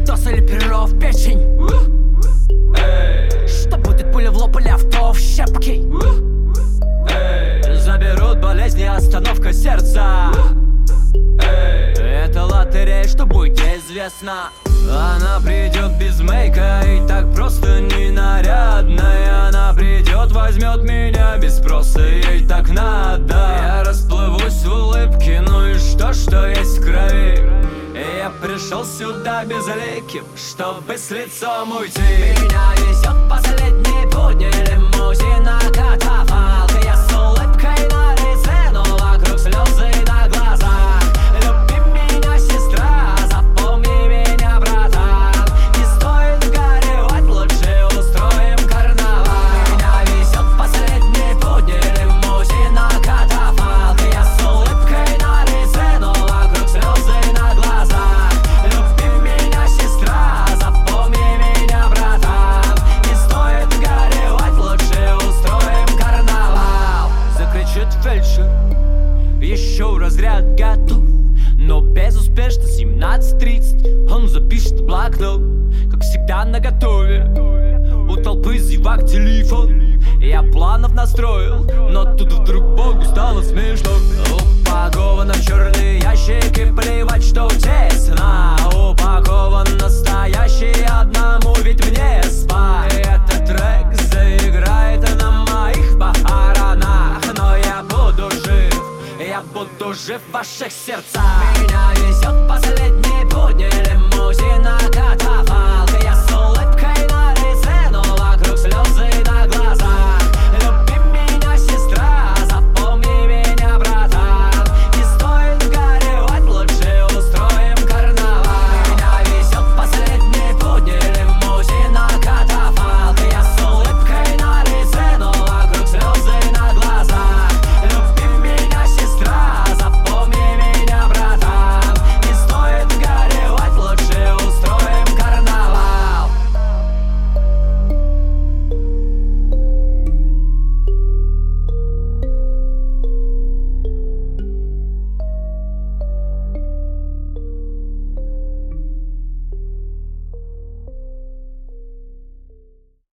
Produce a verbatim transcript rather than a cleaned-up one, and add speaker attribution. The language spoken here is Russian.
Speaker 1: Дос или перо в печень? Что будет, пуля в лоб или авто в щепки? Заберут болезни, остановка сердца. Это лотерея, что будет известно. Она придет без мейка и так просто ненарядная. Она придет, возьмет меня без спроса, ей так надо. Я расплывусь в улыбке, ну и что, что есть в крови. Я пришел сюда безликим, чтобы с лицом уйти. Меня везет последний будни лимузина катафалк. Я с улыбкой на лице, но вокруг слезы на глазах. Люби меня, сестра, запомни меня, братан. Не стоит горевать, лучше устроим карнавал. Меня везет последний будни лимузина катафалк. Я с улыбкой на лице, но вокруг слезы на глазах. Люби меня, сестра, запомни меня, братан. Не стоит горевать, лучше устроим карнавал. Закричит фельдшер, еще разряд готов, но безуспешно. Семнадцать тридцать, он запишет в блокнот, как всегда наготове. У толпы зевак телефон. Я планов настроил, но тут вдруг Богу стало смешно. Упаковано в черный ящик и плевать, что тесно. Упакован настоящий, одному ведь мне спать. Этот трек заиграет на моих похоронах, но я буду жив, я буду жив в ваших сердцах. Меня везет последний будни лимузина катафалк.